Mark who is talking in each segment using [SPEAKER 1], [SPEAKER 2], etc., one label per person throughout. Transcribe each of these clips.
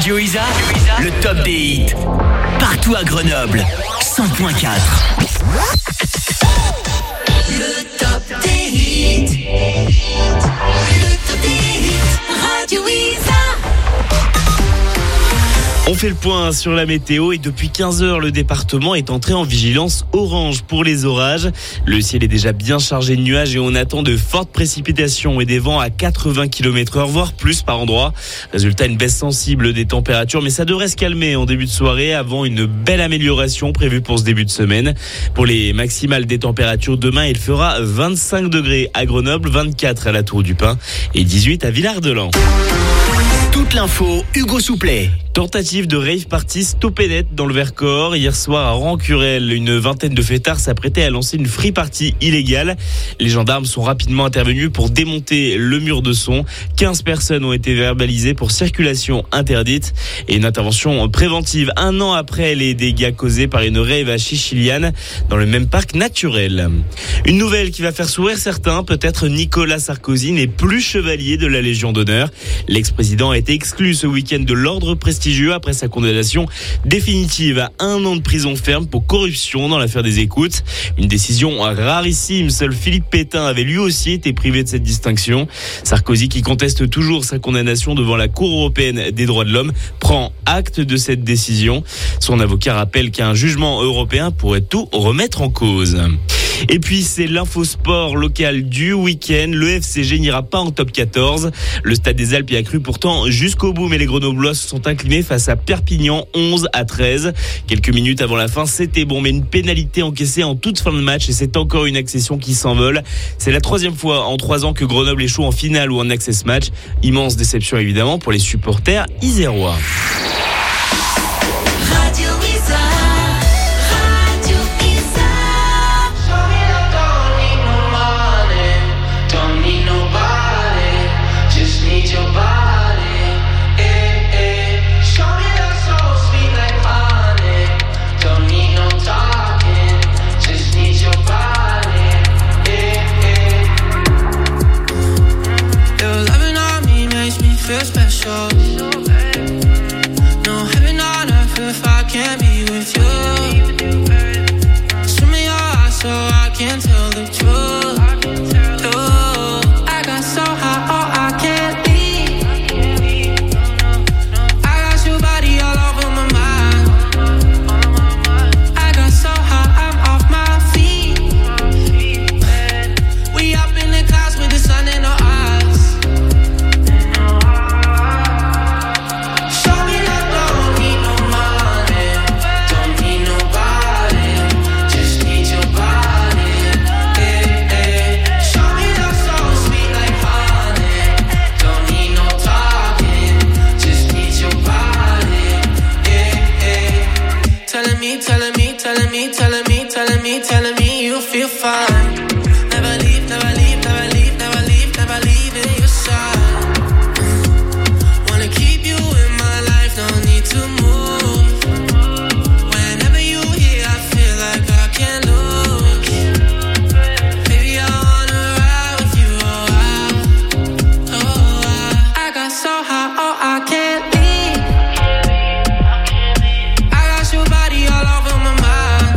[SPEAKER 1] Radio Isa, le top des hits. Partout à Grenoble, 100.4.
[SPEAKER 2] Le top des hits. Le top des hits. Radio Isa.
[SPEAKER 3] On fait le point sur la météo et depuis 15h, le département est entré en vigilance orange pour les orages. Le ciel est déjà bien chargé de nuages et on attend de fortes précipitations et des vents à 80 km/h, voire plus par endroit. Résultat, une baisse sensible des températures, mais ça devrait se calmer en début de soirée avant une belle amélioration prévue pour ce début de semaine. Pour les maximales des températures, demain, il fera 25 degrés à Grenoble, 24 à la Tour du Pin et 18 à Villard-de-Lans.
[SPEAKER 1] Toute l'info, Hugo Souplet.
[SPEAKER 3] Tentative de rave party stoppée net dans le Vercors. Hier soir à Rancurel, une vingtaine de fêtards s'apprêtaient à lancer une free party illégale. Les gendarmes sont rapidement intervenus pour démonter le mur de son. 15 personnes ont été verbalisées pour circulation interdite et une intervention préventive 1 an après les dégâts causés par une rave à Chichiliane dans le même parc naturel. Une nouvelle qui va faire sourire certains, peut-être Nicolas Sarkozy n'est plus chevalier de la Légion d'honneur. L'ex-président a été exclu ce week-end de l'ordre prestigieux après sa condamnation définitive à 1 an de prison ferme pour corruption dans l'affaire des écoutes. Une décision rarissime. Seul Philippe Pétain avait lui aussi été privé de cette distinction. Sarkozy, qui conteste toujours sa condamnation devant la Cour européenne des droits de l'homme, prend acte de cette décision. Son avocat rappelle qu'un jugement européen pourrait tout remettre en cause. Et puis c'est l'infosport local du week-end. Le FCG n'ira pas en top 14. Le Stade des Alpes y a cru pourtant jusqu'au bout, mais les Grenoblois se sont inclinés face à Perpignan 11-13. Quelques minutes avant la fin, c'était bon, mais une pénalité encaissée en toute fin de match et c'est encore une accession qui s'envole. C'est la 3e fois en 3 ans que Grenoble échoue en finale ou en access match. Immense déception évidemment pour les supporters isérois.
[SPEAKER 2] Radio Isa.
[SPEAKER 4] Special. No heaven on earth if I can't be with you. Show me your eyes so I can tell the truth. Ooh, I got so high, oh I can't leave. I got your body all over my mind. I got so high, I'm off my feet. We up in the clouds with the sun in our eyes. Telling me you feel fine. Never leave, never leave, never leave, never leave, never leave in your side. Wanna keep you in my life, don't need to move. Whenever you here, I feel like I can't lose. Baby, I wanna ride with you, I got so high, oh I can't leave. I got your body all over my mind.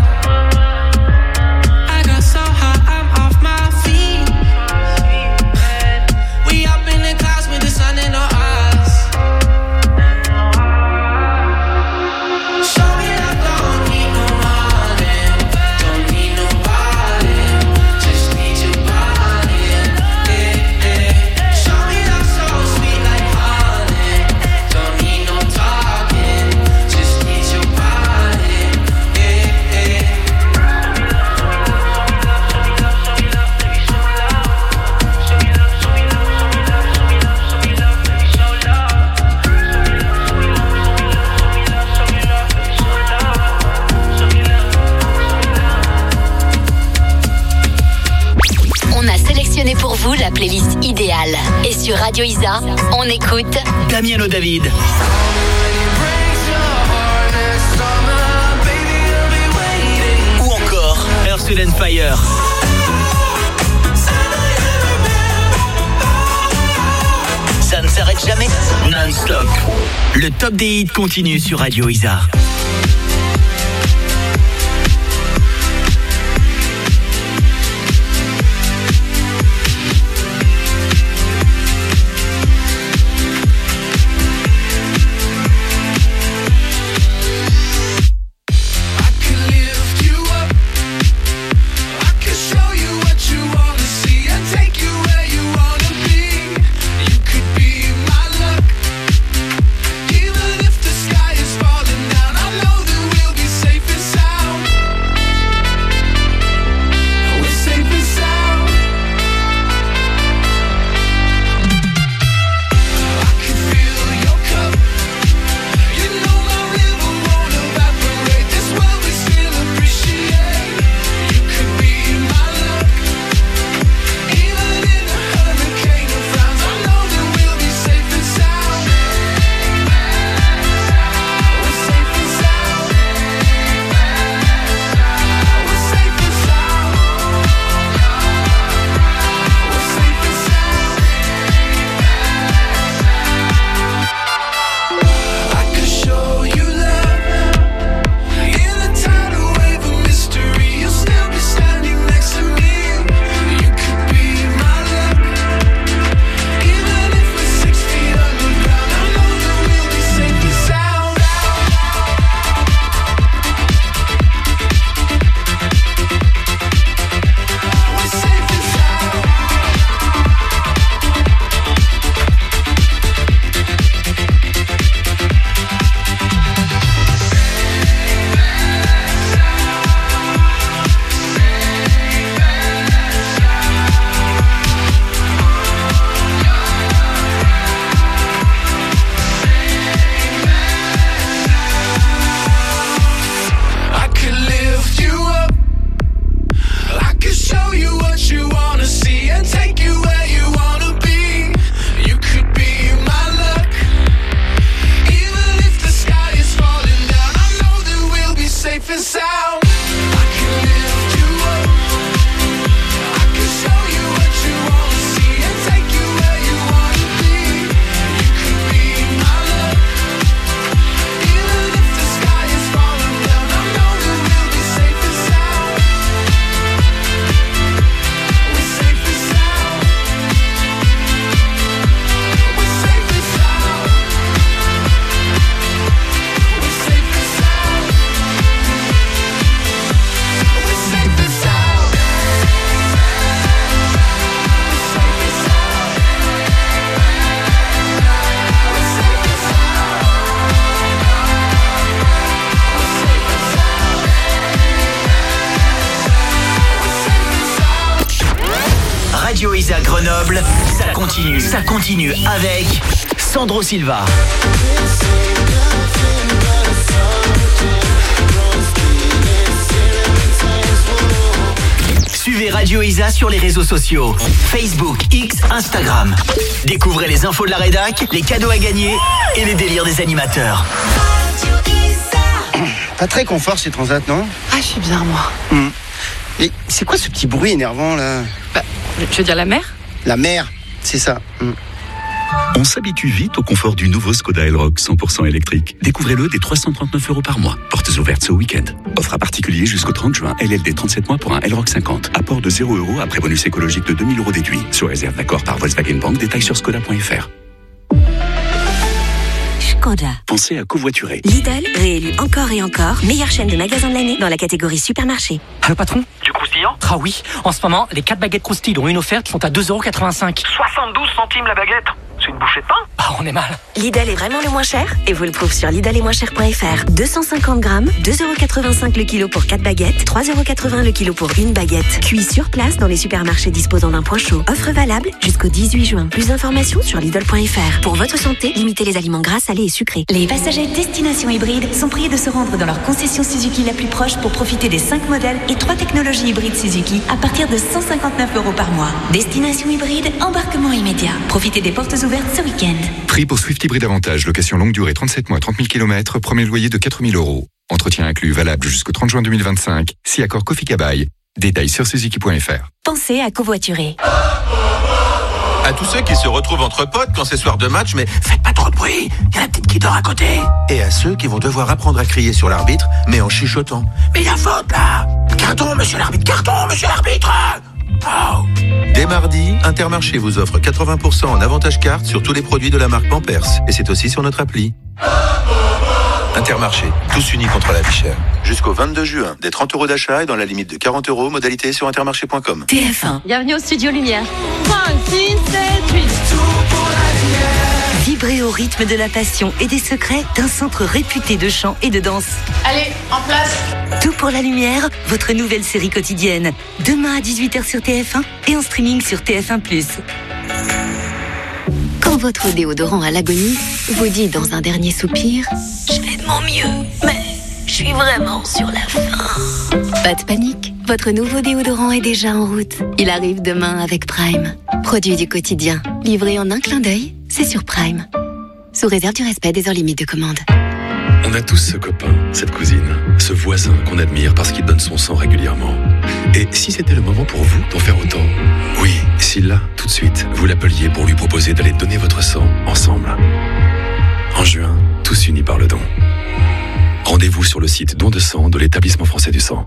[SPEAKER 5] Pour vous, la playlist idéale. Et sur Radio Isa, on écoute
[SPEAKER 1] Damiano David. Ou encore Earth, Wind & Fire. Ça ne s'arrête jamais. Non. non-stop. Le top des hits continue sur Radio Isa. Radio Isa Grenoble, ça continue avec Sandro Silva. Suivez Radio Isa sur les réseaux sociaux, Facebook, X, Instagram. Découvrez les infos de la rédac, les cadeaux à gagner et les délires des animateurs.
[SPEAKER 6] Pas très confort ces transats, non?
[SPEAKER 7] Ah, je suis bien, moi.
[SPEAKER 6] Et c'est quoi ce petit bruit énervant, là?
[SPEAKER 7] Tu veux dire la mer?
[SPEAKER 6] La mer, c'est ça.
[SPEAKER 8] On s'habitue vite au confort du nouveau Skoda Elroq 100% électrique. Découvrez-le dès 339 € par mois. Portes ouvertes ce week-end. Offre à particulier jusqu'au 30 juin. LLD 37 mois pour un Elroq 50. Apport de 0 € après bonus écologique de 2000 € déduit. Sur réserve d'accord par Volkswagen Bank. Détails sur skoda.fr.
[SPEAKER 9] Skoda.
[SPEAKER 8] Pensez à covoiturer.
[SPEAKER 9] Lidl, réélu encore et encore, meilleure chaîne de magasins de l'année dans la catégorie supermarché.
[SPEAKER 10] Allô patron?
[SPEAKER 11] Du croustillant?
[SPEAKER 10] Ah oui, en ce moment, les 4 baguettes croustilles ont une offerte qui sont à 2,85 €.
[SPEAKER 11] 72 centimes la baguette. C'est une bouchée de pain?
[SPEAKER 10] Ah, on est mal.
[SPEAKER 9] Lidl est vraiment le moins cher et vous le trouve sur lidl-et-moins-cher.fr. 250 grammes, 2,85 € le kilo pour 4 baguettes, 3,80 € le kilo pour une baguette. Cuit sur place dans les supermarchés disposant d'un point chaud. Offre valable jusqu'au 18 juin. Plus d'informations sur lidl.fr. Pour votre santé, limitez les aliments gras, salés et sucrés.
[SPEAKER 12] Les passagers Destination Hybride sont priés de se rendre dans leur concession Suzuki la plus proche pour profiter des 5 modèles et 3 technologies hybrides Suzuki à partir de 159 € par mois. Destination Hybride, embarquement immédiat. Profitez des portes ouvertes ce week-end.
[SPEAKER 13] Prix pour Swift Hybride Avantage, location longue durée 37 mois, 30 000 km, premier loyer de 4 000 €. Entretien inclus valable jusqu'au 30 juin 2025. Si accord Kofi Kabaï. Détails sur Suzuki.fr.
[SPEAKER 12] Pensez à covoiturer.
[SPEAKER 14] À tous ceux qui se retrouvent entre potes quand c'est soir de match, mais faites pas trop de bruit, il y a la petite qui dort à côté. Et à ceux qui vont devoir apprendre à crier sur l'arbitre, mais en chuchotant. Mais il y a faute là. Carton, monsieur l'arbitre, carton, monsieur l'arbitre. Oh. Dès mardi, Intermarché vous offre 80% en avantage carte sur tous les produits de la marque Pampers. Et c'est aussi sur notre appli. Intermarché, tous unis contre la vie chère. Jusqu'au 22 juin, des 30 € d'achat et dans la limite de 40 €, modalité sur intermarché.com.
[SPEAKER 9] TF1.
[SPEAKER 15] Bienvenue au studio Lumière. 5, 6, 7, 8.
[SPEAKER 9] Vibrez au rythme de la passion et des secrets d'un centre réputé de chant et de danse.
[SPEAKER 15] Allez, en place.
[SPEAKER 9] Tout pour la lumière, votre nouvelle série quotidienne. Demain à 18h sur TF1 et en streaming sur TF1+.
[SPEAKER 5] Quand votre déodorant à l'agonie vous dit dans un dernier soupir « Je fais de mon mieux, mais je suis vraiment sur la fin ». Pas de panique, votre nouveau déodorant est déjà en route. Il arrive demain avec Prime. Produit du quotidien, livré en un clin d'œil, c'est sur Prime. Sous réserve du respect des heures limites de commande.
[SPEAKER 8] On a tous ce copain, cette cousine, ce voisin qu'on admire parce qu'il donne son sang régulièrement. Et si c'était le moment pour vous d'en faire autant? Oui, si là, tout de suite, vous l'appeliez pour lui proposer d'aller donner votre sang ensemble. En juin, tous unis par le don. Rendez-vous sur le site don de sang de l'Établissement français du sang.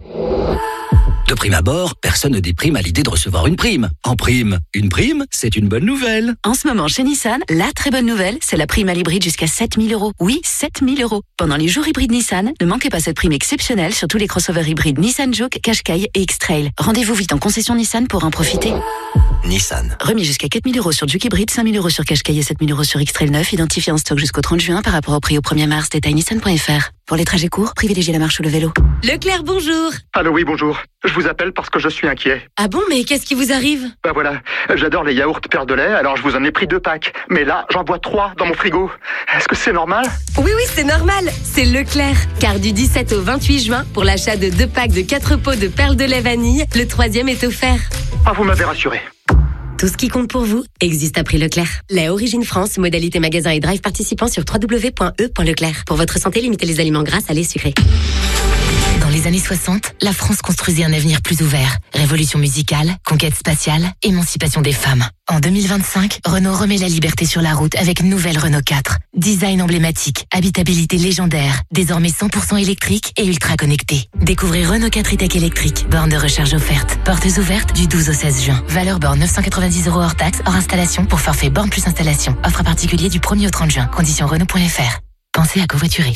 [SPEAKER 16] De prime abord, personne ne déprime à l'idée de recevoir une prime. En prime, une prime, c'est une bonne nouvelle.
[SPEAKER 12] En ce moment, chez Nissan, la très bonne nouvelle, c'est la prime à l'hybride jusqu'à 7 000 €. Oui, 7 000 €. Pendant les jours hybrides Nissan, ne manquez pas cette prime exceptionnelle sur tous les crossovers hybrides Nissan Juke, Qashqai et X-Trail. Rendez-vous vite en concession Nissan pour en profiter.
[SPEAKER 16] Nissan.
[SPEAKER 12] Remis jusqu'à 4 000 € sur Juke hybride, 5 000 € sur Qashqai et 7 000 € sur X-Trail 9, identifié en stock jusqu'au 30 juin par rapport au prix au 1er mars. Détail nissan.fr. Pour les trajets courts, privilégiez la marche ou le vélo.
[SPEAKER 15] Leclerc, bonjour.
[SPEAKER 17] Allô, oui, bonjour. Je vous appelle parce que je suis inquiet.
[SPEAKER 15] Ah bon, mais qu'est-ce qui vous arrive?
[SPEAKER 17] Bah voilà, j'adore les yaourts perles de lait, alors je vous en ai pris 2 packs. Mais là, j'en bois 3 dans mon frigo. Est-ce que c'est normal?
[SPEAKER 15] Oui, c'est normal. C'est Leclerc. Car du 17 au 28 juin, pour l'achat de 2 packs de 4 pots de perles de lait vanille, le 3e est offert.
[SPEAKER 17] Ah, vous m'avez rassuré.
[SPEAKER 15] Tout ce qui compte pour vous existe à prix Leclerc. Lait Origine France, modalité magasin et drive participant sur www.e.leclerc. Pour votre santé, limitez les aliments gras, salés, sucrés.
[SPEAKER 18] Dans les années 60, la France construisait un avenir plus ouvert. Révolution musicale, conquête spatiale, émancipation des femmes. En 2025, Renault remet la liberté sur la route avec une nouvelle Renault 4. Design emblématique, habitabilité légendaire, désormais 100% électrique et ultra connecté. Découvrez Renault 4 e-Tech électrique, borne de recharge offerte. Portes ouvertes du 12 au 16 juin. Valeur borne 990 € hors taxe, hors installation pour forfait borne plus installation. Offre à particulier du 1er au 30 juin. Conditions Renault.fr. Pensez à covoiturer.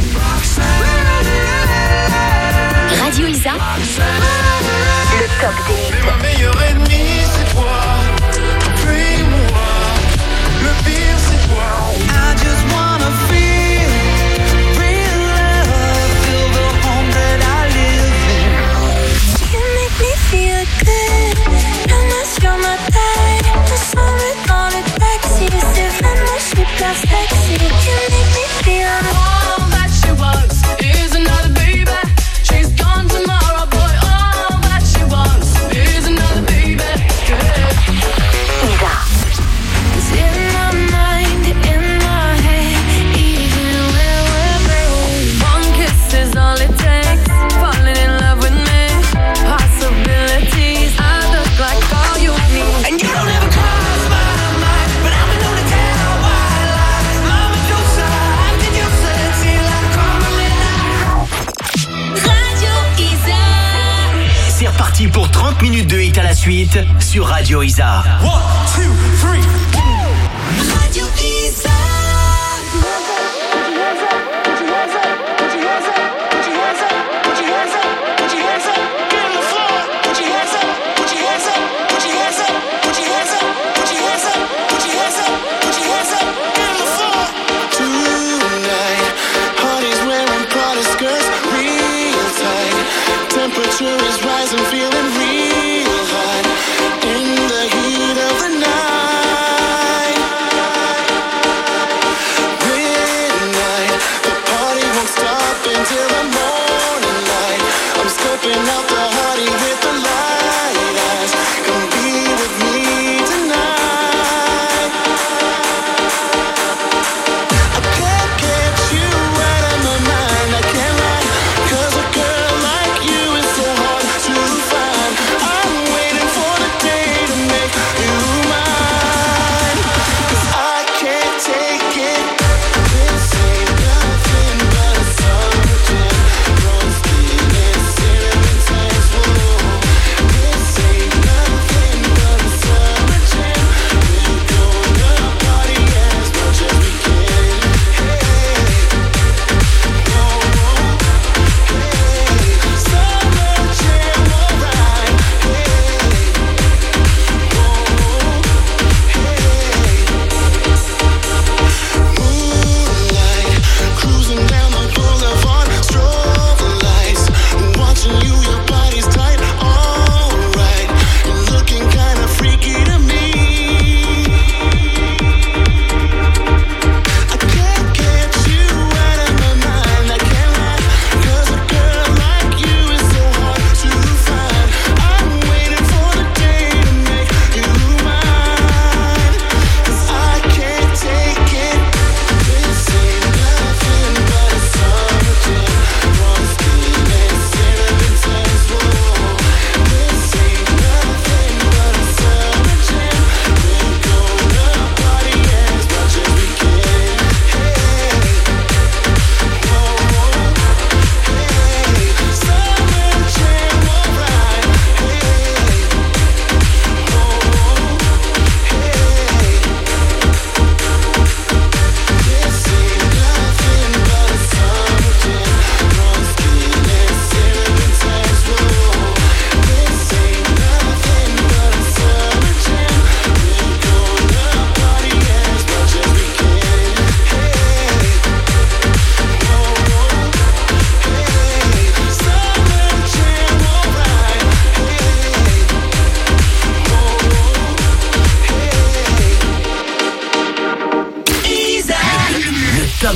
[SPEAKER 5] Radio Isa, le top des hits.
[SPEAKER 4] Ma meilleure ennemie, c'est toi. Prie-moi, le pire, c'est toi. I just wanna feel real love, feel the home that I live in.
[SPEAKER 2] You make me feel good. Vraiment sur ma tête, ensemble dans le taxi. C'est vraiment super sexy. You make me feel
[SPEAKER 4] all that she was is another baby. She's gone tomorrow, boy. All that she wants is another baby.
[SPEAKER 2] Isa.
[SPEAKER 4] It's in my mind, in my head, even when we're broke. One kiss is all it takes. Falling in love with me. Possibilities. I look like all you need. And you don't ever cross my mind, but I'm the one to tell why lies. Love at your side, and you're sexy like Carmelina.
[SPEAKER 2] Radio Isa.
[SPEAKER 1] C'est reparti pour 30 minutes de hit à la suite sur Radio Isa.
[SPEAKER 4] 1, 2, 3.
[SPEAKER 2] Radio Isa.
[SPEAKER 4] Tonight, parties wearing Prada skirts, real tight. Temperature is rising, feeling real hot. In the heat of the night.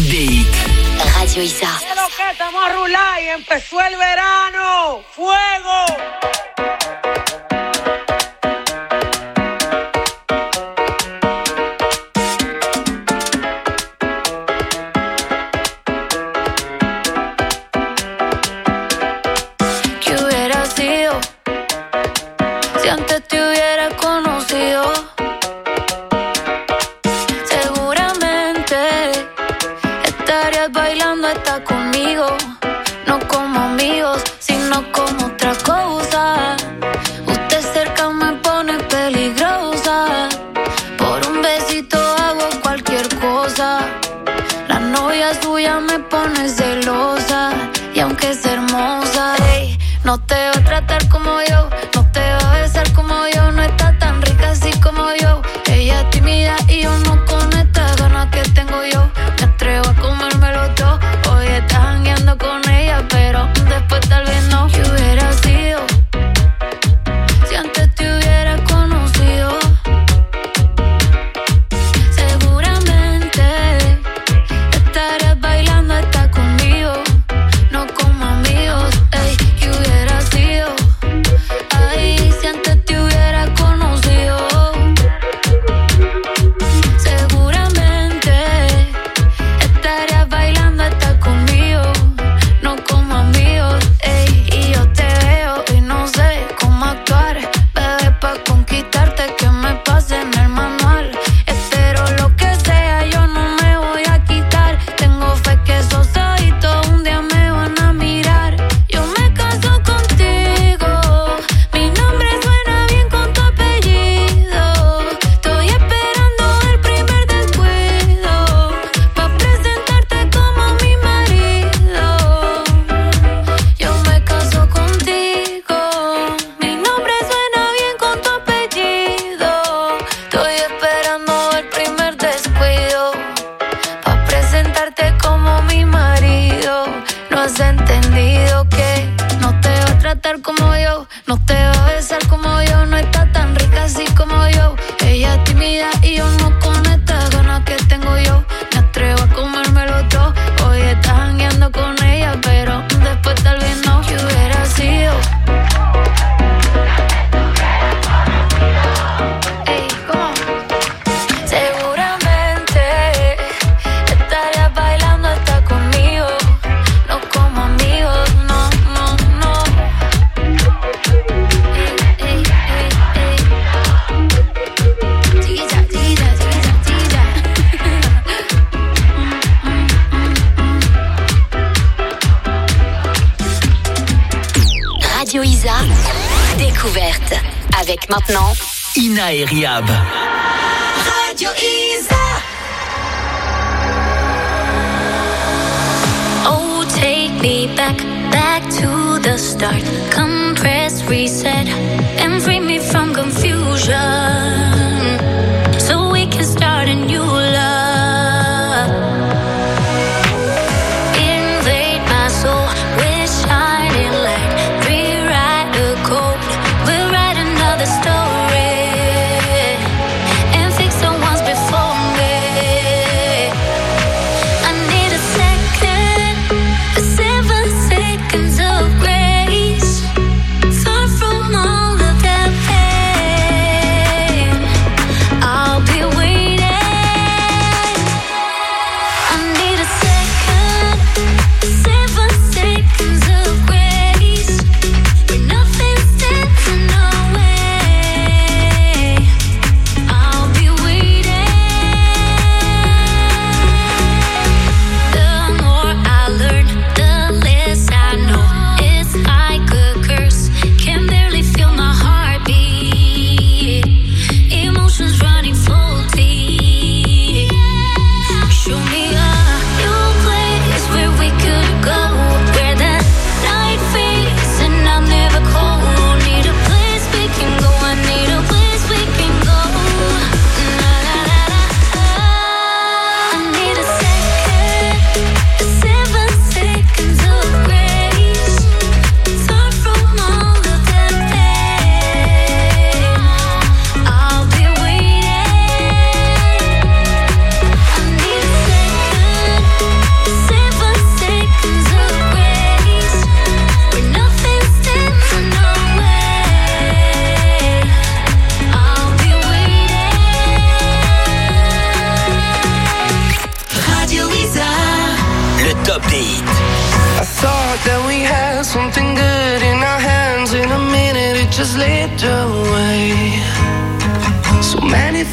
[SPEAKER 1] des hits.
[SPEAKER 5] Radio Isa.
[SPEAKER 19] Lo que estamos a rular y empezó el verano. ¡Fuego!
[SPEAKER 2] ¿Qué hubiera sido si antes te hubiera conocido? Seguramente estarías bailando hasta conmigo, no como amigos, sino como otra cosa. Usted cerca me pone peligrosa, por un besito hago cualquier cosa. La novia suya me pone celosa, y aunque es hermosa, ey, no te va a tratar como yo, no te va a besar como yo, no está tan rica así como yo. Ella es tímida y yo no con estas ganas que tengo yo. Me atrevo a comérmelo todo. Hoy estás jangueando con ella, pero después tal vez no. ¿Qué hubiera sido si antes te hubiera conocido? Seguramente estarías bailando hasta conmigo, no como amigos. Ey, ¿qué hubiera sido? Ay, si antes te hubiera conocido. Seguramente estarías bailando hasta conmigo, no como amigos. Ey, y yo te veo y no sé cómo actuar, bebé, pa' conquistarte que me pase en el manual. Espero lo que sea, yo no me voy a quitar. Tengo fe que esos ojitos un día me van a mirar. Yo me caso contigo, mi nombre suena bien con tu apellido. Estoy esperando el primer descuido pa' presentarte como mi marido. Yo me caso contigo, mi nombre suena bien con tu apellido. Estoy esperando el primer descuido pa' presentarte como mi marido. No has entendido que no te va a tratar como yo, no te va a besar como yo, no está tan rica así como yo. Ella es tímida y yo no con estas ganas que tengo yo. Me atrevo a comérmelo todo. Hoy estás jangueando con ella, pero después tal vez no. ¿Qué hubiera sido? Ey, ¿cómo? Seguramente estarías bailando hasta conmigo, no como amigos, no, no, no. Ey, ey, ey, ey. Chiquilla, chiquilla, chiquilla, chiquilla.
[SPEAKER 5] Radio Isa, découverte. Avec maintenant
[SPEAKER 1] Ina et Riab.
[SPEAKER 2] Radio Isa. Oh, take me back, back to the start. Come press reset and free me from confusion, so we can start a new love. Invade my soul with shining light. Rewrite the code, we'll write another story and fix the ones before me. I need a second, 7 seconds of grace, far from all of that pain.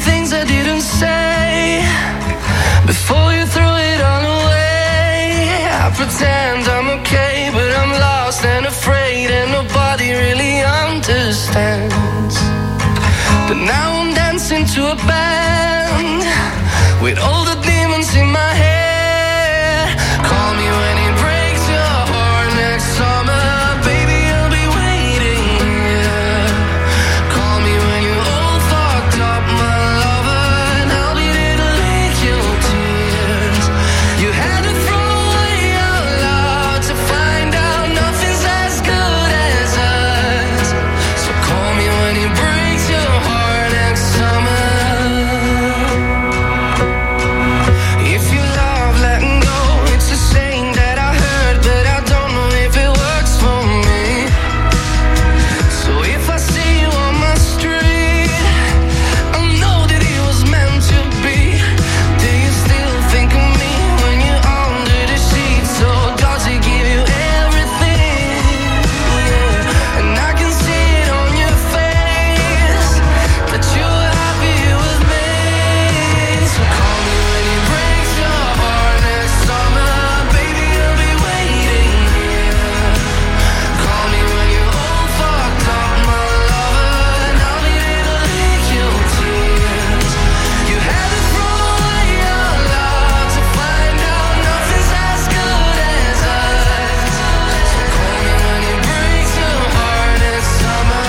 [SPEAKER 4] things I didn't say before you threw it all away. I pretend I'm okay, but I'm lost and afraid, and nobody really understands. But now I'm dancing to a band with all the demons in my head. Call me when it breaks your heart next summer, baby, I'll be waiting, yeah. Call me when you're all fucked up, my lover, and I'll be there to lick your tears. You had to throw away your love to find out nothing's as good as us. So call me when it breaks your heart next summer. If you love letting go, it's a saying that I heard, but I don't know if it works for me. So if I see you on my street, I know that it was meant to be. Do you still think of me when you're under the sheets? Or does it give you everything? Yeah. And I can see it on your face that you're happy with me. So call me when it breaks your heart next summer, baby, I'll be waiting here. Call me when you're all fucked up, my lover, and I'll be there to lick your tears. You had to throw away your love to find out nothing's as good as us. So call me when it breaks your heart next summer.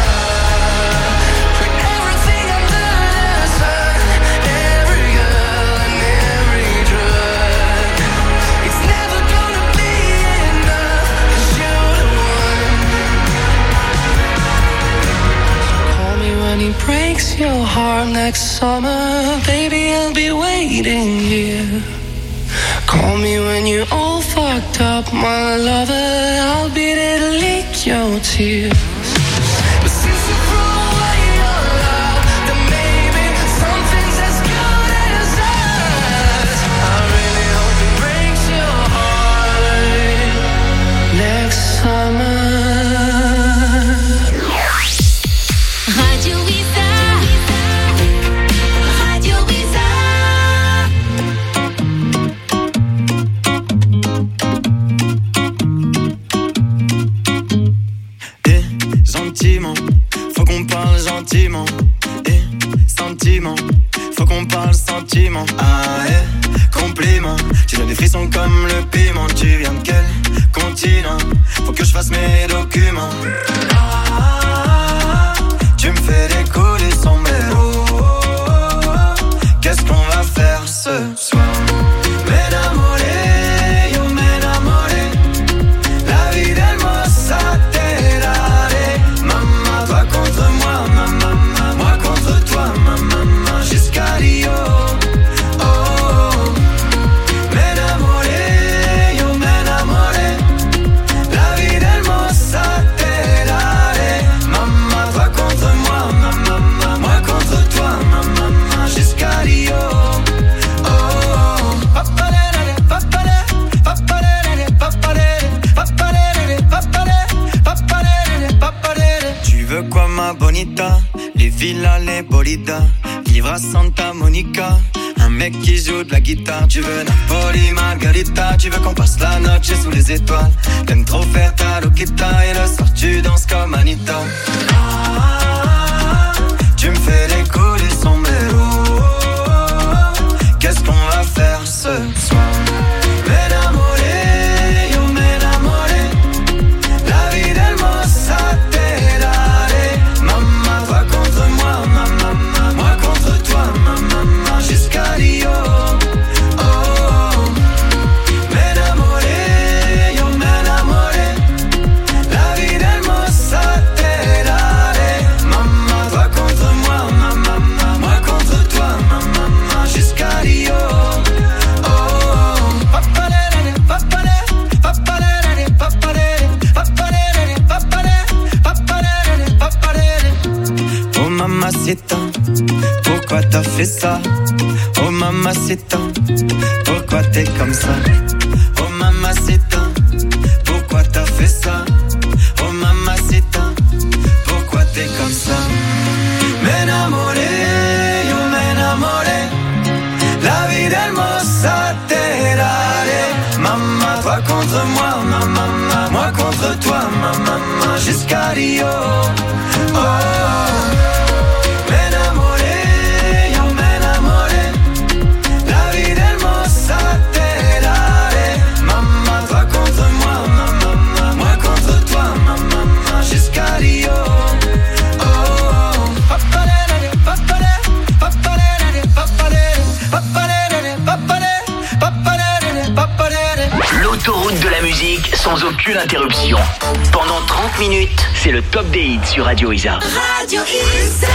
[SPEAKER 4] Put everything under the sun, every girl and every drug. It's never gonna be enough, 'cause you're the one. Call me when he breaks your heart next summer, baby, I'll be waiting here. Call me when you're all fucked up, my lover, I'll be there to lick your tears. But since you threw away your love, then maybe something's as good as us. I really hope it breaks your heart next summer.
[SPEAKER 2] Radio Isa, Radio Isa.
[SPEAKER 20] Gentiment, faut qu'on parle gentiment. Sentiment, faut qu'on parle sentiment. Ah, compliment, tu as des frissons comme le piment. Tu viens de quel continent? Faut que je fasse mes documents. Tu me fais décoller son mélo. Qu'est-ce qu'on va faire ce soir? M'enamoré, yo m'enamoré. La vie d'Hermosa te daré. Maman, toi contre moi, maman, moi contre toi, maman, jusqu'à Rio. Oh, oh. M'enamoré, yo m'enamoré. La vie d'Hermosa te daré. Maman, toi contre moi, maman, moi contre toi, maman, jusqu'à Rio. Oh, oh. Papalere, papalere, papalere, papalere, papalere, papalere, papalere, papalere. Tu veux quoi, ma bonita? Les villas, les bolidas, vivre à Santa Monica. Un mec qui joue de la guitare. Tu veux Napoli, Margarita. Tu veux qu'on passe la noche sous les étoiles. T'aimes trop faire ta loquita, et le soir tu danses comme Anita. Tu me fais décoller son mélo. Qu'est-ce qu'on va faire ce soir? M'enamoré, yo m'enamoré. La vie d'Hermosa te daré. Maman, toi contre moi, maman, moi contre toi, maman, jusqu'à Rio. Oh, oh. M'enamoré, yo m'enamoré. La vie d'Hermosa te daré. Maman, toi contre moi, maman, moi contre toi, maman, jusqu'à Rio. Oh, oh. Papalere, papalere, papalere, papalere, papalere, papalere, papalere, papalere. Oh mamacita, pourquoi t'as fait ça? Oh mamacita, pourquoi t'es comme ça? Oh mamacita, pourquoi t'as fait ça? Oh mamacita, pourquoi t'es comme ça? M'enamoré, yo m'enamoré. Dio. Me enamoré, yo me enamoré. La vida hermosa te daré. Maman, toi contre moi, maman, moi contre toi, maman, jusqu'à Rio.
[SPEAKER 1] L'autoroute de la musique sans aucune interruption. Pendant 30 minutes, c'est le top des hits sur Radio Isa.
[SPEAKER 2] Radio Isa.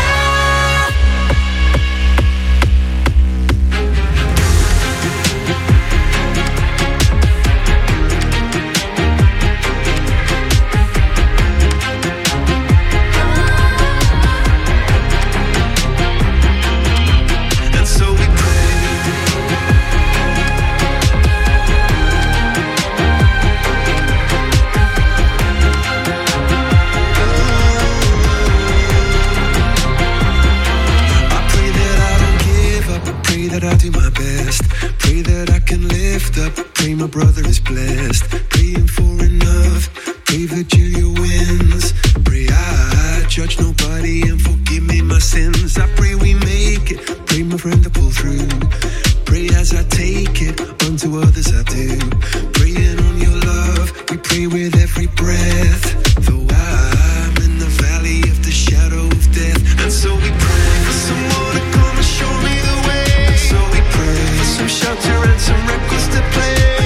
[SPEAKER 20] Pray my brother is blessed. Praying for enough. Pray Virgilia wins. Pray I judge nobody and forgive me my sins. I pray we make it. Pray my friend to pull through. Pray as I take it. Unto others I do. Praying on your love. We pray with every breath. Though I'm in the valley of the shadow of death. And so we pray for someone to come and show me the way. And so we pray for some shelter and some records to play.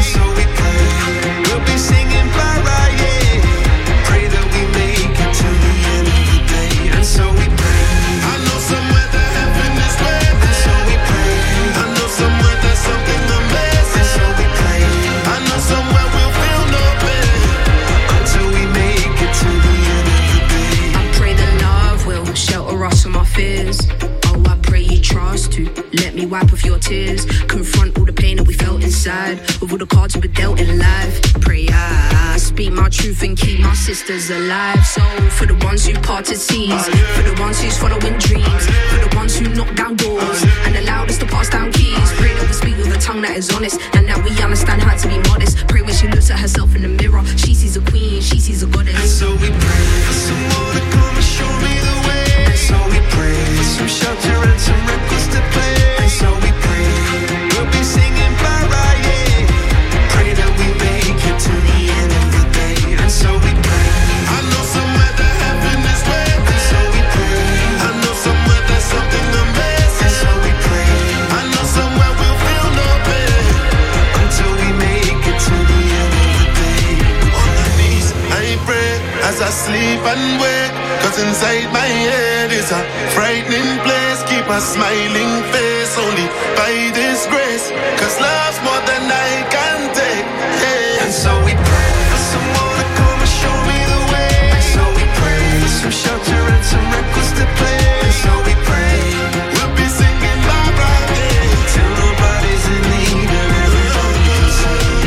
[SPEAKER 21] Let me wipe off your tears. Confront all the pain that we felt inside. With all the cards we were dealt in life. Pray I speak my truth and keep my sisters alive. So for the ones who parted seas, for the ones who's following dreams, for the ones who knock down doors and allowed us to pass down keys. Pray that we speak with a tongue that is honest and that we understand how to be modest. Pray when she looks at herself in the mirror, she sees a queen, she sees a goddess.
[SPEAKER 20] And so we pray for someone to come and show me the way. And so we pray for some shelter and some records to play. And so we pray we'll be singing Mariah. Pray that we make it to the end of the day. And so we pray. I know somewhere that heaven is waiting. And so we pray. I know somewhere there's something amazing. And so we pray. I know somewhere we'll feel no pain until we make it to the end of the day. On my knees, I pray as I sleep and wake. Cause inside my head is a frightening place. Keep a smiling face only by this grace. Cause love's more than I can take. Yeah. And so we pray for someone to come and show me the way. And so we pray for some shelter and some records to play. And so we pray we'll be singing bye bye till nobody's in need and everybody can sing.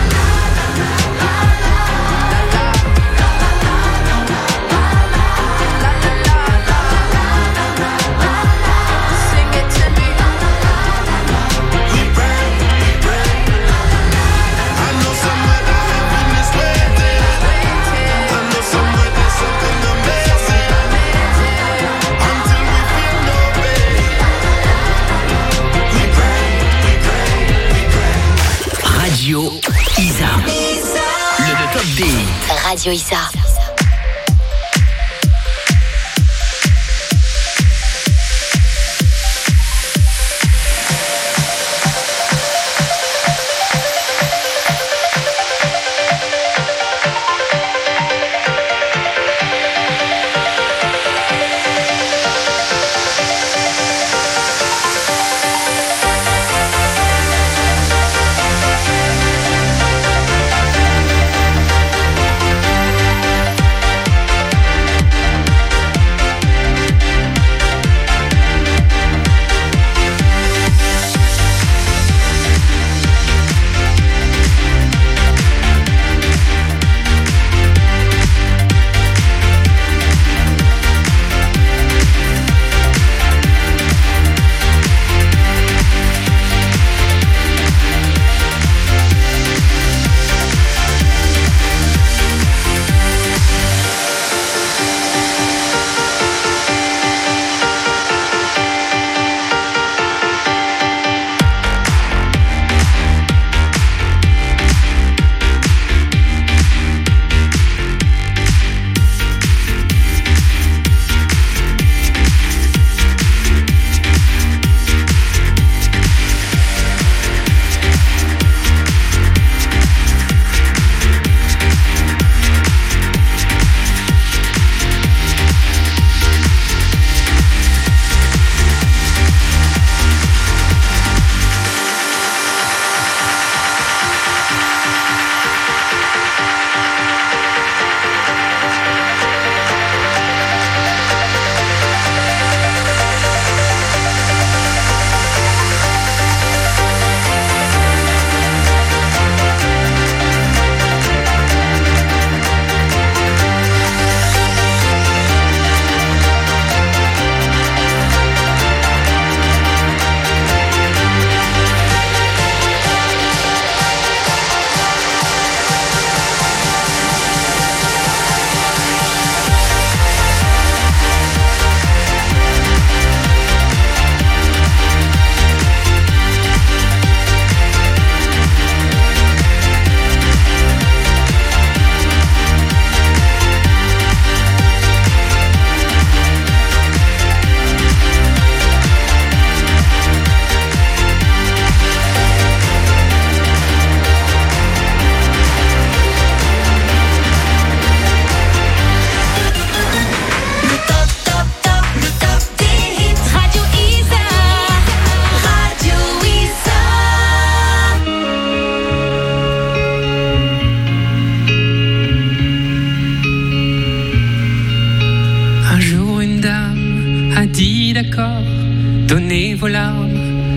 [SPEAKER 1] Radio Isa. Le top des hits.
[SPEAKER 5] Radio Isa.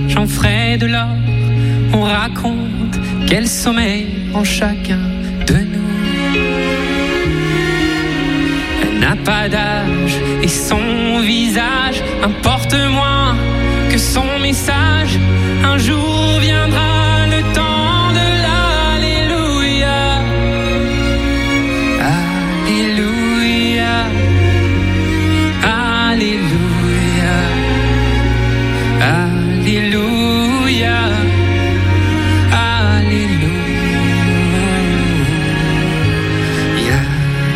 [SPEAKER 3] j'en ferai de l'or. On raconte quel sommeil en chacun de nous. Elle n'a pas d'âge et son visage importe moins que son message. Un jour viendra le temps de l'Alléluia. Alléluia. Alléluia. Alléluia. Alléluia.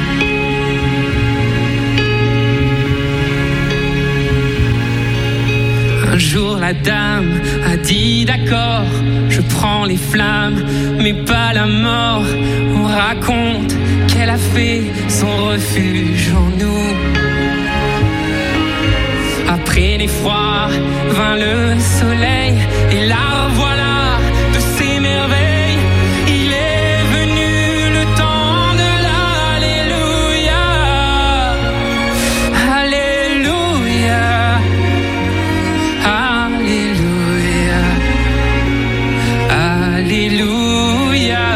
[SPEAKER 3] Un jour la dame a dit d'accord, je prends les flammes, mais pas la mort. On raconte qu'elle a fait son refuge en nous. Après l'effroi vint le soleil, et la voilà de ses merveilles. Il est venu le temps de l'Alléluia. Alléluia. Alléluia. Alléluia.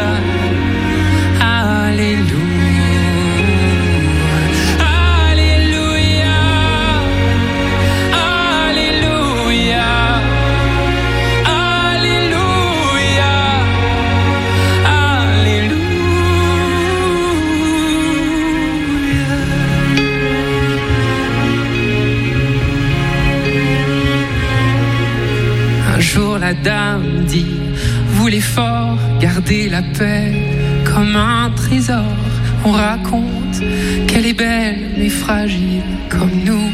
[SPEAKER 3] La dame dit, voulez fort garder la paix comme un trésor. On raconte qu'elle est belle mais fragile comme nous,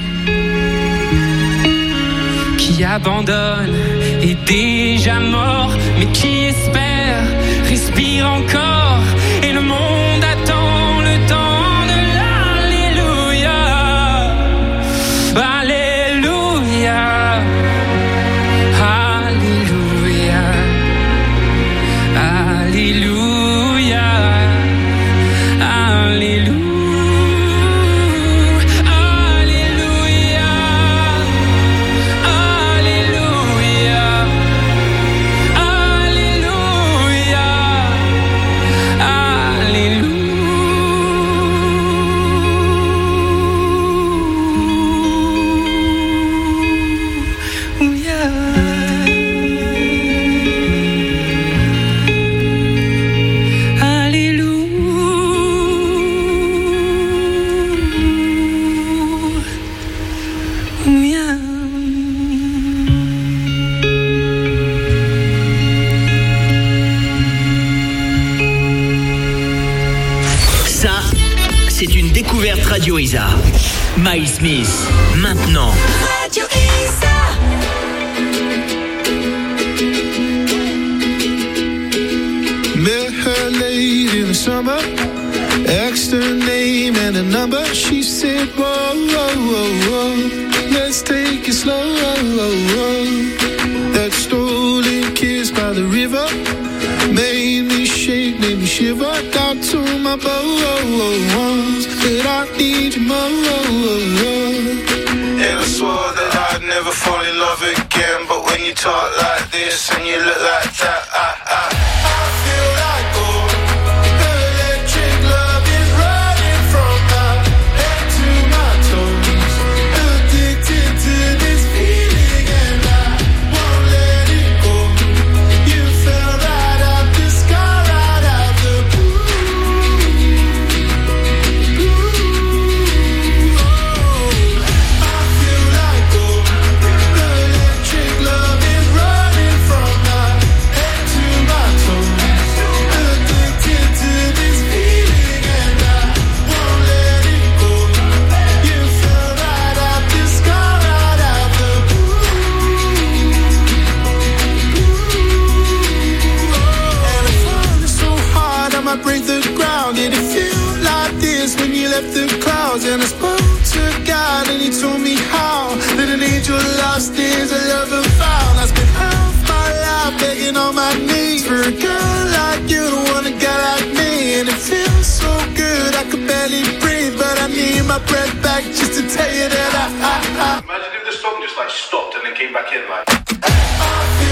[SPEAKER 3] qui abandonne est déjà mort, mais qui espère respire encore. Et le monde attend le temps de l'Alléluia. Alléluia. Alléluia, Alléluia, Alléluia, Alléluia, Alléluia,
[SPEAKER 1] Découverte Radio Isa. Miles Smith, maintenant.
[SPEAKER 20] Radio Isa.
[SPEAKER 22] Met her late in the summer, asked her name and a number. She said, whoa, whoa, whoa, whoa, let's take it slow. That stolen kiss by the river made me shake, made me shiver. Down to my bones that I need you more.
[SPEAKER 20] And I swore that I'd never fall in love again, but when you talk like this and you look like that, I feel like electric love is running from my head to my toes. Addicted to this feeling and I won't let it go. You fell right out the sky, right out the blue. I feel like electric love is running from my head to my toes. Addicted to this feeling and I won't let it go. You fell right out the sky, right out the blue. And I'm falling so hard I might break the ground. Did it feel like this when you left the clouds? And I spoke to God and he told me how that an angel lost is a lover found. I spent half my life begging on my knees for a girl like you to want a guy like me. And it feels so good I could barely breathe, but I need my breath back just to tell you that I
[SPEAKER 23] Imagine if the song just like stopped and then came back in like.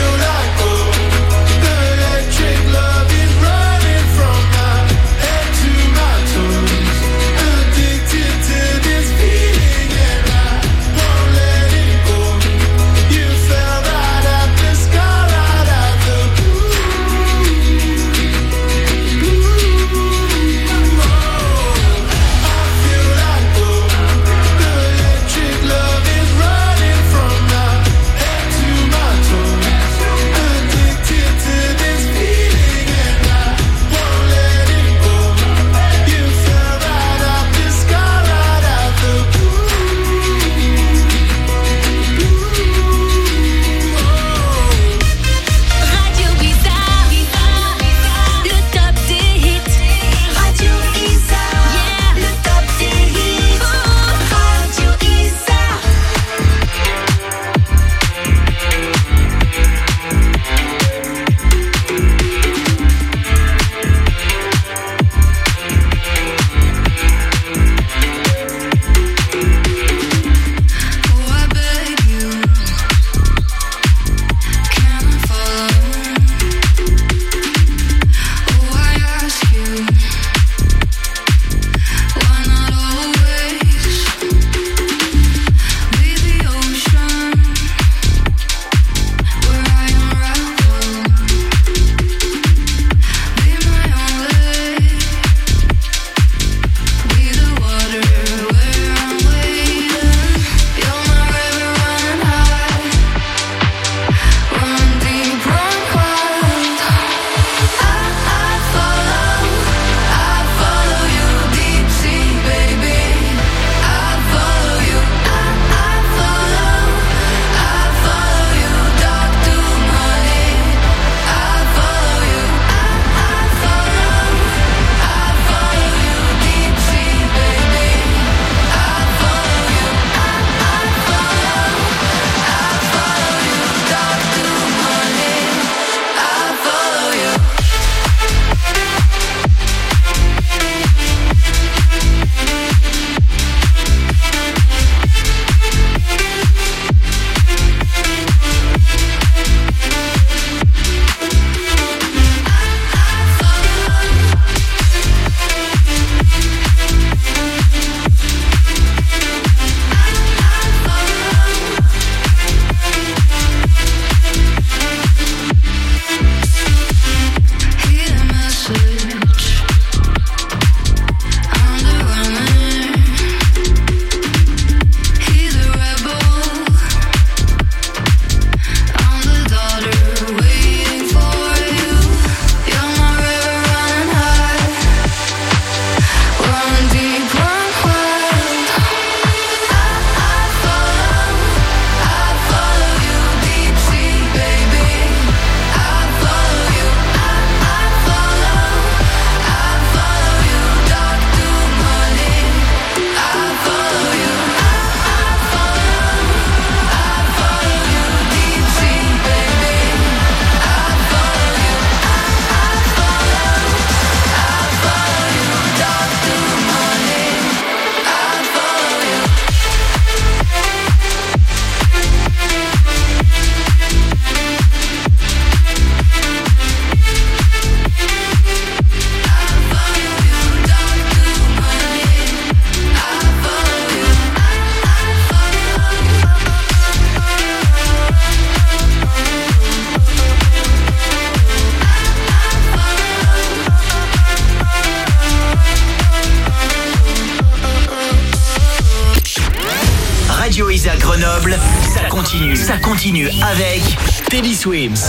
[SPEAKER 1] continue avec Teddy Swims.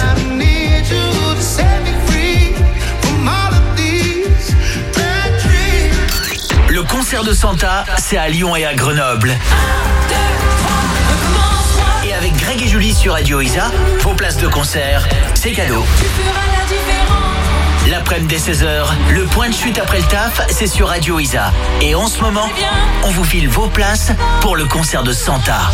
[SPEAKER 1] Le concert de Santa, c'est à Lyon et à Grenoble. Et avec Greg et Julie sur Radio Isa, vos places de concert, c'est cadeau. L'après-midi dès 16h, le point de chute après le taf, c'est sur Radio Isa. Et en ce moment, on vous file vos places pour le concert de Santa.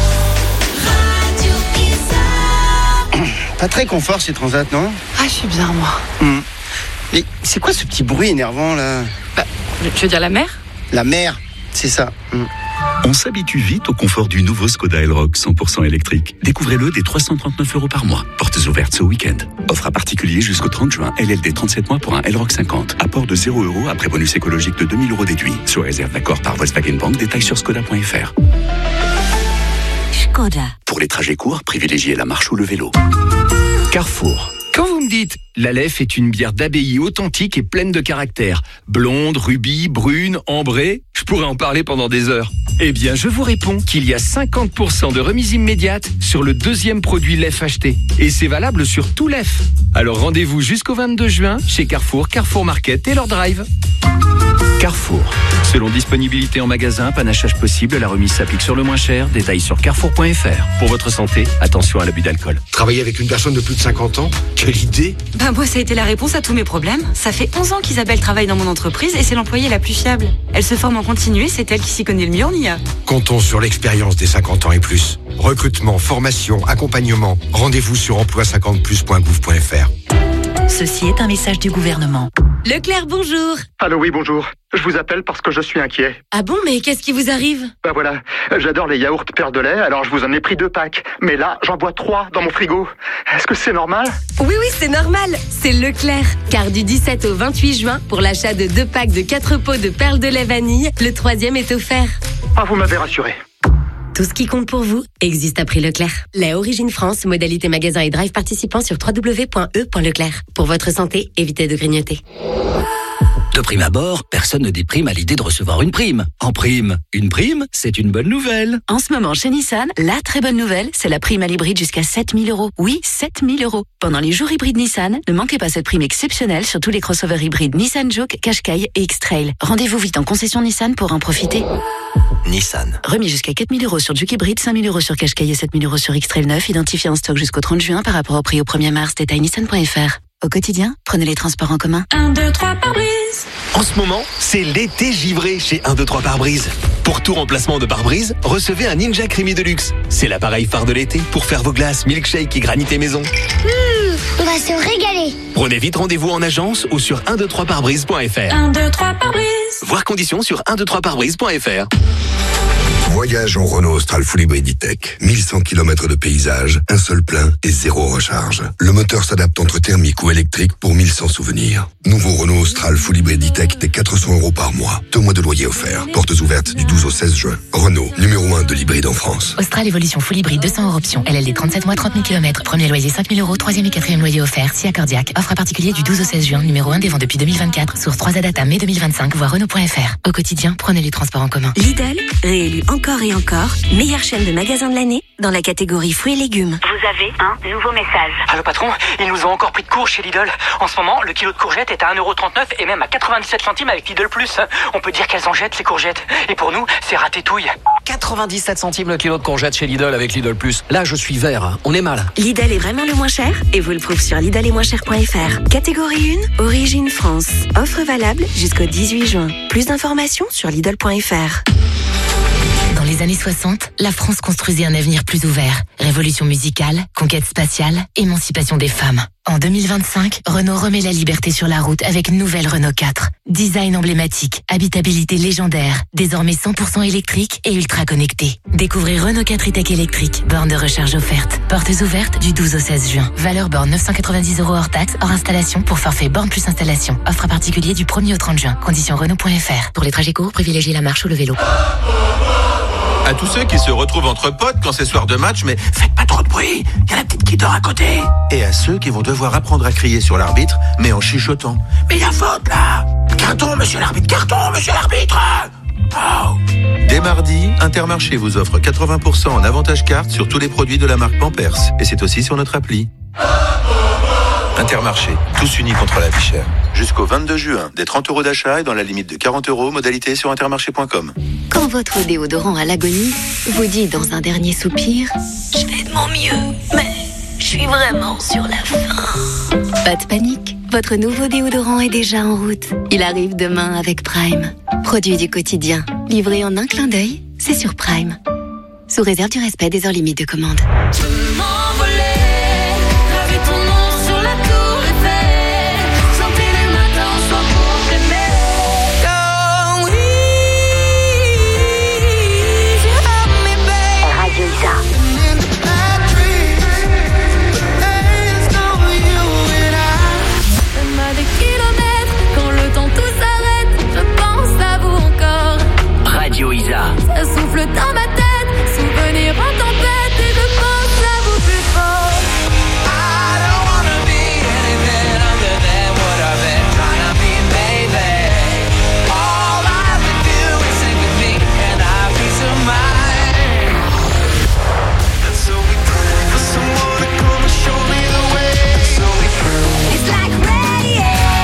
[SPEAKER 6] Pas très confort ces transats, non?
[SPEAKER 7] Ah, je suis bien, moi.
[SPEAKER 6] Et c'est quoi ce petit bruit énervant, là?
[SPEAKER 7] Tu veux dire la mer?
[SPEAKER 6] La mer, c'est ça.
[SPEAKER 8] On s'habitue vite au confort du nouveau Skoda Elroq 100% électrique. Découvrez-le dès 339 € par mois. Portes ouvertes ce week-end. Offre à particulier jusqu'au 30 juin. LLD 37 mois pour un Elroq 50. Apport de 0 € après bonus écologique de 2000 € déduit. Sous réserve d'accord par Volkswagen Bank. Détails sur skoda.fr.
[SPEAKER 9] Skoda.
[SPEAKER 8] Pour les trajets courts, privilégiez la marche ou le vélo.
[SPEAKER 23] Carrefour. Quand vous me dites l'Aleph est une bière d'abbaye authentique et pleine de caractère, blonde, rubis, brune, ambrée, je pourrais en parler pendant des heures. Eh bien, je vous réponds qu'il y a 50% de remise immédiate sur le deuxième produit Lef acheté. Et c'est valable sur tout Lef. Alors rendez-vous jusqu'au 22 juin chez Carrefour, Carrefour Market et leur drive. Carrefour. Selon disponibilité en magasin, panachage possible, la remise s'applique sur le moins cher. Détails sur carrefour.fr. Pour votre santé, attention à l'abus d'alcool.
[SPEAKER 24] Travailler avec une personne de plus de 50 ans? Quelle idée!
[SPEAKER 12] Moi, ça a été la réponse à tous mes problèmes. Ça fait 11 ans qu'Isabelle travaille dans mon entreprise et c'est l'employée la plus fiable. Elle se forme en continu et c'est elle qui s'y connaît le mieux en IA.
[SPEAKER 24] Comptons sur l'expérience des 50 ans et plus. Recrutement, formation, accompagnement. Rendez-vous sur emploi50plus.gouv.fr.
[SPEAKER 12] Ceci est un message du gouvernement.
[SPEAKER 15] Leclerc, bonjour.
[SPEAKER 17] Allô, oui, bonjour. Je vous appelle parce que je suis inquiet.
[SPEAKER 15] Ah bon, mais qu'est-ce qui vous arrive?
[SPEAKER 17] Voilà, j'adore les yaourts Père de lait, alors je vous en ai pris 2 packs. Mais là, j'en bois 3 dans mon frigo. Est-ce que c'est normal?
[SPEAKER 15] Oui, c'est normal. C'est Leclerc. Car du 17 au 28 juin, pour l'achat de 2 packs de 4 pots de perles de lait vanille, le 3e est offert.
[SPEAKER 17] Ah, vous m'avez rassuré.
[SPEAKER 15] Tout ce qui compte pour vous existe à prix Leclerc. Lait Origine France, modalité magasin et drive participant sur www.e.leclerc. Pour votre santé, évitez de grignoter.
[SPEAKER 16] De prime abord, personne ne déprime à l'idée de recevoir une prime. En prime, une prime, c'est une bonne nouvelle.
[SPEAKER 12] En ce moment, chez Nissan, la très bonne nouvelle, c'est la prime à l'hybride jusqu'à 7 000 €. Oui, 7 000 €. Pendant les jours hybrides Nissan, ne manquez pas cette prime exceptionnelle sur tous les crossovers hybrides Nissan Juke, Qashqai et X-Trail. Rendez-vous vite en concession Nissan pour en profiter.
[SPEAKER 1] Nissan.
[SPEAKER 12] Remis jusqu'à 4 000 € sur Juke hybride, 5 000 € sur Qashqai et 7 000 € sur X-Trail 9, identifié en stock jusqu'au 30 juin par rapport au prix au 1er mars. Détail nissan.fr. Au quotidien, prenez les transports en commun.
[SPEAKER 21] 1, 2, 3 pare-brise.
[SPEAKER 25] En ce moment, c'est l'été givré chez 1, 2, 3 pare-brise. Pour tout remplacement de pare-brise, recevez un Ninja Creamy Deluxe. C'est l'appareil phare de l'été pour faire vos glaces, milkshake et granité maison.
[SPEAKER 26] On va se régaler.
[SPEAKER 25] Prenez vite rendez-vous en agence ou sur 123pare-brise.fr.
[SPEAKER 21] 1, 2, 3 pare-brise.
[SPEAKER 25] Voir conditions sur 123pare-brise.fr.
[SPEAKER 27] Voyage en Renault Austral Full Hybrid E-Tech. 1100 km de paysage, un seul plein et 0 recharge. Le moteur s'adapte entre thermique ou électrique pour 1100 souvenirs. Nouveau Renault Austral Full Hybrid E-Tech dès 400 € par mois. 2 mois de loyer offerts. Portes ouvertes du 12 au 16 juin. Renault, numéro 1 de l'hybride en France.
[SPEAKER 18] Austral Évolution Full Hybrid 200 € option. LLD 37 mois, 30 000 km. Premier loyer 5 000 €. 3e et 4e loyer offert. Si accordiaque. Offre à particulier du 12 au 16 juin. Numéro 1 des ventes depuis 2024. Source 3 Data mai 2025. Voir Renault.fr. Au quotidien, prenez les transports en commun.
[SPEAKER 9] Lidl, réélu encore et encore, meilleure chaîne de magasins de l'année dans la catégorie fruits et légumes.
[SPEAKER 12] Vous avez un nouveau message.
[SPEAKER 10] Allô patron, ils nous ont encore pris de court chez Lidl. En ce moment, le kilo de courgettes est à 1,39 € et même à 97 centimes avec Lidl Plus. On peut dire qu'elles en jettent ces courgettes. Et pour nous, c'est ratétouille.
[SPEAKER 28] 97 centimes le kilo de courgettes chez Lidl avec Lidl Plus. Là, je suis vert. On est mal.
[SPEAKER 9] Lidl est vraiment le moins cher et vous le prouve sur lidl-et-moins-cher.fr. Catégorie 1, Origine France. Offre valable jusqu'au 18 juin. Plus d'informations sur lidl.fr.
[SPEAKER 18] Dans les années 60, la France construisait un avenir plus ouvert. Révolution musicale, conquête spatiale, émancipation des femmes. En 2025, Renault remet la liberté sur la route avec nouvelle Renault 4. Design emblématique, habitabilité légendaire, désormais 100% électrique et ultra connecté. Découvrez Renault 4 e-Tech électrique, borne de recharge offerte. Portes ouvertes du 12 au 16 juin. Valeur borne 990 € hors taxe, hors installation pour forfait borne plus installation. Offre à particulier du 1er au 30 juin. Conditions Renault.fr. Pour les trajets courts, privilégiez la marche ou le vélo.
[SPEAKER 14] À tous ceux qui se retrouvent entre potes quand c'est soir de match, mais faites pas trop de bruit, il y a la petite qui dort à côté. Et à ceux qui vont devoir apprendre à crier sur l'arbitre, mais en chuchotant. Mais il y a faute là. Carton, monsieur l'arbitre, carton, monsieur l'arbitre. Oh. Dès mardi, Intermarché vous offre 80% en avantage carte sur tous les produits de la marque Pampers. Et c'est aussi sur notre appli. Intermarché, tous unis contre la vie chère. Jusqu'au 22 juin, des 30 € d'achat et dans la limite de 40 €, modalité sur intermarché.com.
[SPEAKER 2] Quand votre déodorant à l'agonie vous dit dans un dernier soupir « Je fais de mon mieux, mais je suis vraiment sur la fin ». Pas de panique, votre nouveau déodorant est déjà en route. Il arrive demain avec Prime. Produit du quotidien, livré en un clin d'œil, c'est sur Prime. Sous réserve du respect des heures limites de commande.
[SPEAKER 1] Radio Isa.
[SPEAKER 3] Ça souffle dans ma tête, souvenir en tempête et je pense à vous plus fort. I don't wanna be anything other than what I've been trying to be, baby. All I have to do is sing with me and I'll be so mine. And so we pray for someone to come and show me the way. And so we pray. It's like rain.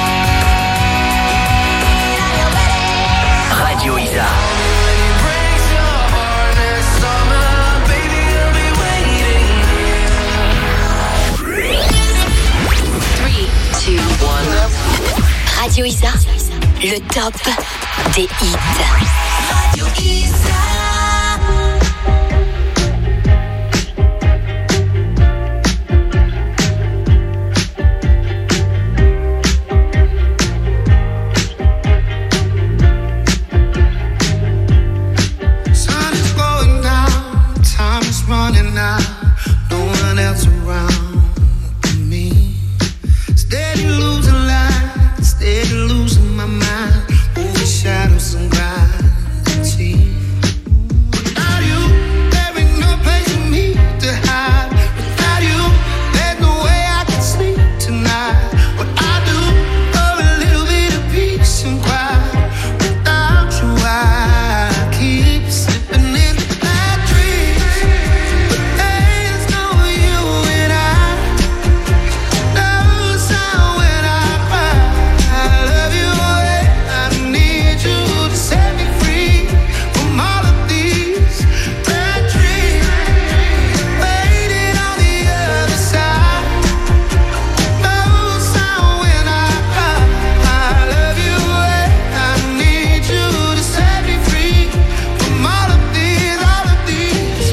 [SPEAKER 1] Radio Isa.
[SPEAKER 2] Radio Isa, le top des hits. Radio Isa.
[SPEAKER 20] Sun is going down, time is running out, no one else around me. Steady losing light, steady losing my mind, moving shadows and gravity. Without you, there ain't no place for me to hide. Without you, there's no way I can sleep tonight. What I do for a little bit of peace and quiet. Without you, I keep slipping into bad dreams. But there's no you and I. No sound when I cry. I love you and I need you to set me free from all of these bad dreams. Waiting on the other side. No sound when I cry. I love you and I need you to set me free from all of these bad dreams.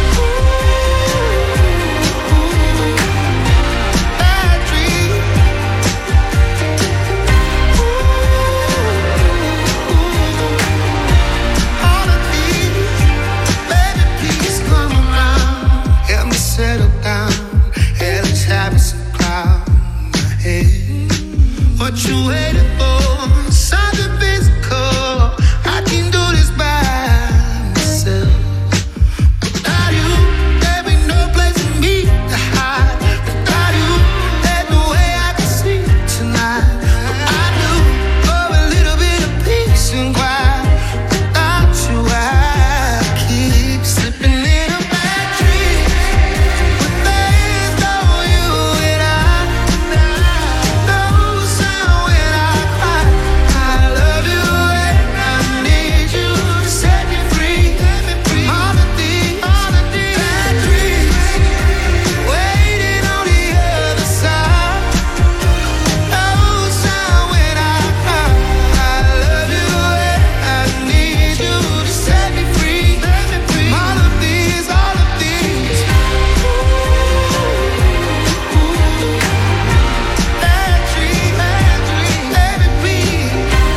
[SPEAKER 20] All of these, baby, please come around. Help me settle down. Hellish habits and crowd my head. What you waiting for? Something physical. I can do this by myself. Without you, there ain't no place for me to hide. Without you, there's no way I can sleep tonight. What I do for a little bit of peace and quiet. Without you, I keep slipping into bad dreams. But there's no you and I. No sound when I cry. I love you and I need you to set me free from all of these bad dreams. Waiting on the other side. No sound when I cry. I love you and I need you to set me free from all of these bad dreams. Baby, please.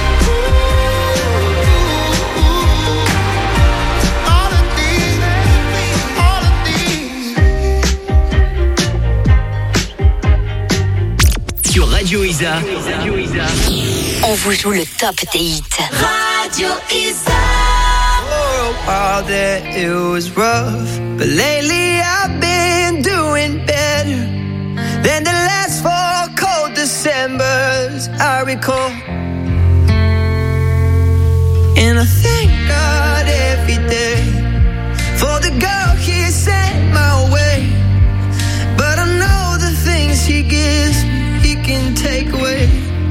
[SPEAKER 20] All of these.
[SPEAKER 1] Sur Radio Isa.
[SPEAKER 2] On vous joue le top des hits.
[SPEAKER 3] Radio Isa.
[SPEAKER 20] For a while there it was rough, but lately I've been doing better than the last 4 cold Decembers I recall. And I thank God every every day for the girl he sent my way. But I know the things he gives me, he can take away.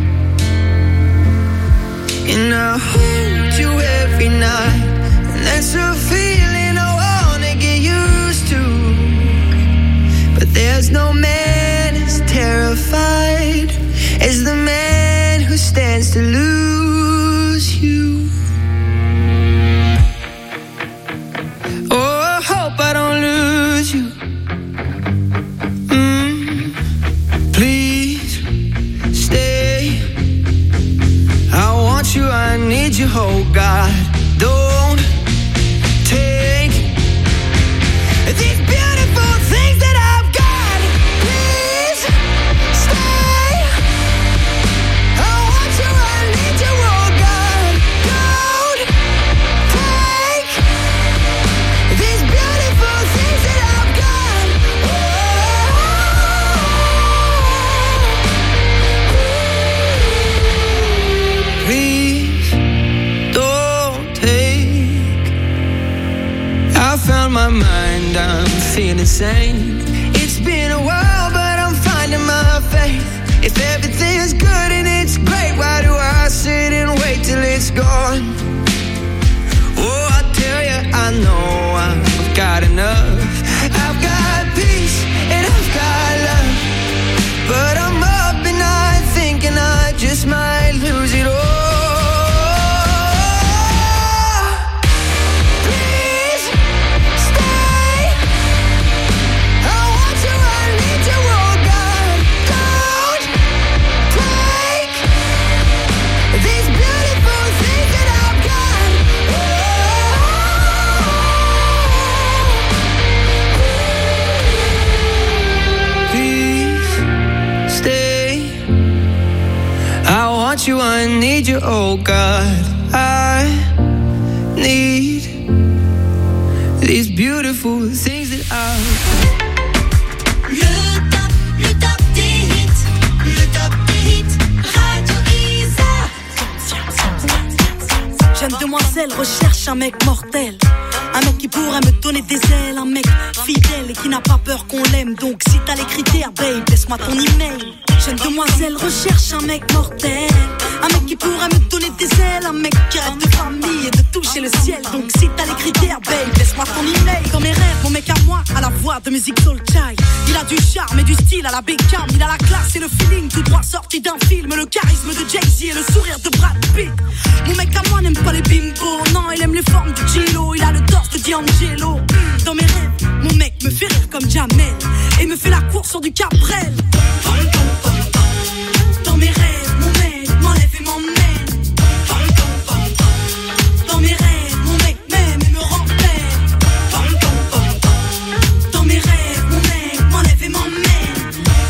[SPEAKER 20] And I hold you every night, and that's a feeling I wanna get used to. But there's no man as terrified as the man who stands to lose you. Oh, I hope I don't lose you. Please stay. I want you, I need you, oh God. Don't take these beautiful things that I've got. Please stay. I want you, I need you, oh God. Don't take these beautiful things that I've got. Please don't take. I found my mind, I'm feeling sane. It's been a while, but I'm finding my faith. If everything's good and it's great, why do I sit and wait till it's gone? Oh, I tell you, I know I've got enough. I've got peace and I've got love, but I'm up at night thinking I just might lose it all. Please stay. I want you, I need you, oh God. Don't take these beautiful things that I've got. Please stay. I want you, I need you, oh God. I need these beautiful things that I've got.
[SPEAKER 3] Le top des hits, le top des hits, Radio Isa.
[SPEAKER 4] Jeune demoiselle recherche un mec mortel, un mec qui pourrait me donner des ailes, un mec fidèle et qui n'a pas peur qu'on l'aime. Donc si t'as les critères, babe, laisse-moi ton email. Jeune demoiselle recherche un mec mortel, un mec qui pourrait me donner des ailes, un mec qui rêve de famille et de toucher le ciel. Donc si t'as les critères, babe, laisse-moi ton email. Dans mes rêves, mon mec à moi a la voix de musique soul child. Il a du charme et du style à la Beckham. Il a la classe et le feeling tout droit sorti d'un film. Le charisme de Jay-Z et le sourire de Brad Pitt. Mon mec à moi n'aime pas les bimbos, non, il aime les formes du Gilo. Il a le torse de D'Angelo. Dans mes rêves, mon mec me fait rire comme Jamel et me fait la course sur du Cabrel. Dans mes rêves, mon mec m'enlève et m'emmène. Dans mes rêves, mon mec m'aime et me remplit. Dans mes rêves, mon mec m'enlève et m'emmène.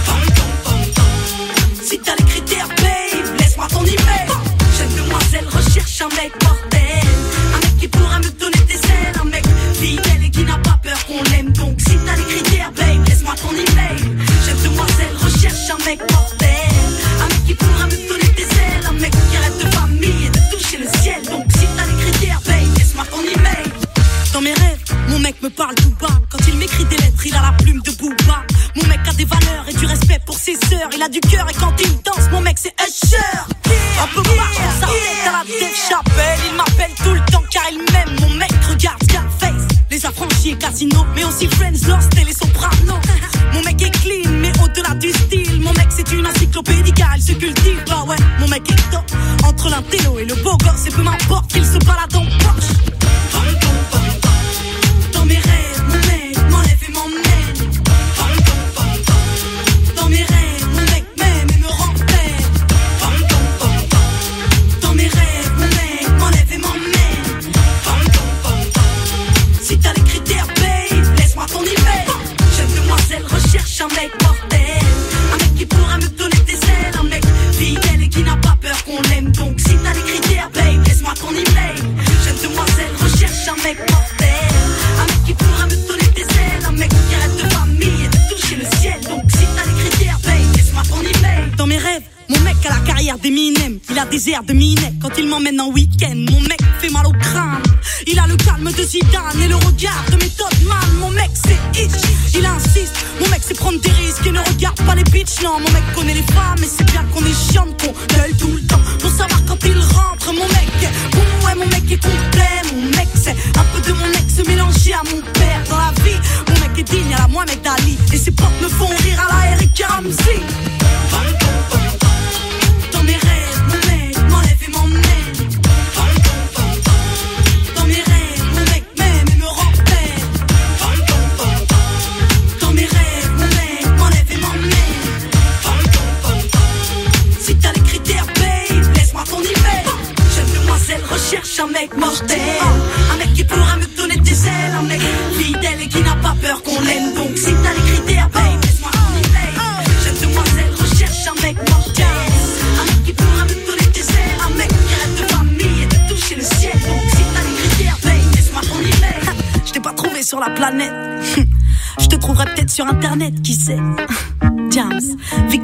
[SPEAKER 4] Si t'as les critères, babe, laisse-moi ton email. Jeune demoiselle recherche un mec mortel, un mec qui pourra me donner des ailes, un mec fidèle et qui n'a pas peur qu'on l'aime. Donc si t'as les critères, babe, laisse-moi ton email. Jeune demoiselle recherche un mec mortel, un mec qui pourra me donner des ailes, un mec qui rêve de famille et de toucher le ciel. Donc si t'as les critères, babe, laisse-moi ton email. Dans mes rêves, mon mec me parle tout bas. Quand il m'écrit des lettres, il a la plume de Booba. Mon mec a des valeurs et du respect pour ses sœurs. Il a du cœur et quand il danse, mon mec c'est Usher. Un peu marche dans sa tête à la Dave Chappelle. Il m'appelle tout le temps car il m'aime. Mon mec regarde Scarface, les affranchis et Casino, mais aussi Friends, Lost et les Sopranos. Mon mec est clean, mais au-delà du style, mon mec c'est une encyclopédie car il se cultive. Bah ouais, mon mec est top. Entre l'intello et le beau gosse, et peu m'importe qu'il se balade en Porsche. Dans mes rêves, mon mec m'enlève et m'emmène. Dans mes rêves, mon mec m'aime et me remplit. Dans mes rêves, mon mec m'enlève et m'emmène. Si t'as les critères, babe, laisse-moi ton email. Jeune demoiselle recherche un mec mortel, un mec qui pourra me donner des ailes, un mec fidèle et qui n'a pas peur qu'on l'aime. Donc si t'as les critères, babe, laisse-moi ton email. Jeune demoiselle recherche un mec mortel, un mec qui pourra me donner des ailes, un mec qui rêve de famille et de toucher le ciel. Donc si t'as les critères, babe, laisse-moi ton email. Dans mes rêves, mon mec a la carrière d'Eminem, il a des airs de Minet quand il m'emmène en week-end. Mon mec fait mal au crâne. Il a le calme de Zidane et le regard de méthode man. Mon mec c'est itch, il insiste. Mon mec c'est prendre des risques et ne regarde pas les bitches. Non, mon mec connaît les femmes et c'est bien qu'on est chiant, qu'on gueule tout le temps pour savoir quand il rentre. Mon mec, ouais mon mec est complet. Mon mec c'est un peu de mon ex mélangé à mon père dans la vie. Mon mec est digne à la Mohamed Ali et ses potes me font rire à la Eric Ramsey. Dans mes rêves, mon mec m'enlève et m'emmène. Dans mes rêves, mon mec m'aime et me rappelle. Dans mes rêves, mon mec m'enlève et m'emmène. Si t'as les critères, babe, laisse-moi ton email. Jeune demoiselle recherche un mec mortel. Un mec qui pourra me donner des ailes. Un mec fidèle et qui n'a pas peur qu'on l'aime. Donc si t'as les critères, babe, laisse-moi ton email. Jeune demoiselle recherche un mec mortel. Un mec qui pourra me donner des ailes. Un mec qui rêve de famille et de toucher le ciel. Donc si t'as les critères, babe, laisse-moi ton email. Je t'ai pas trouvé sur la planète. Je te trouverai peut-être sur internet, qui sait. James